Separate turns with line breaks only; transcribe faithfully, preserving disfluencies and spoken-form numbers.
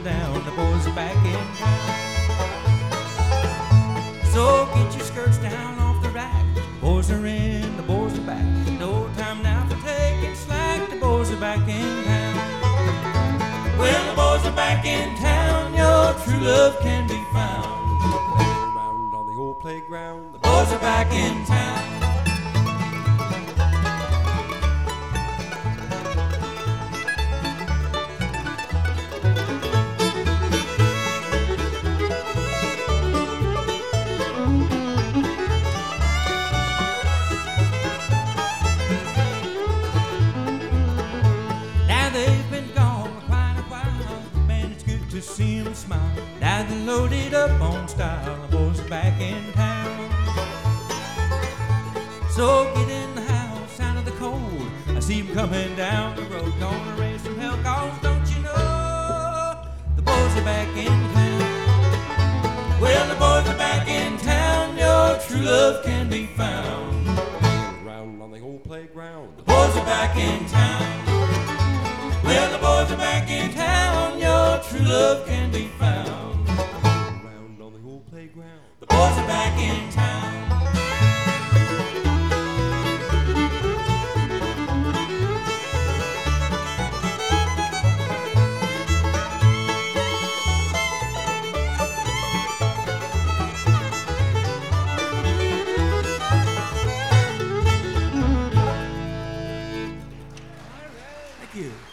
are down, the boys are back in town. So get your skirts down off the rack. Boys are in, the boys are back. No time now for taking slack. The boys are back in town. Well, the boys are back in town. Your true love can be found. Playing around on the old playground. The boys are back in town. To see them smile, now they're loaded up on style. The boys are back in town. So get in the house out of the cold. I see them coming down the road, gonna raise some hell, cause don't you know the boys are back in town. Well, the boys are back in town. Your true love can be found. Around on the old playground. The boys are back in town. Well, the boys are back in town. Your true love can be found. Around on the old playground. The boys are back in town. Thank you.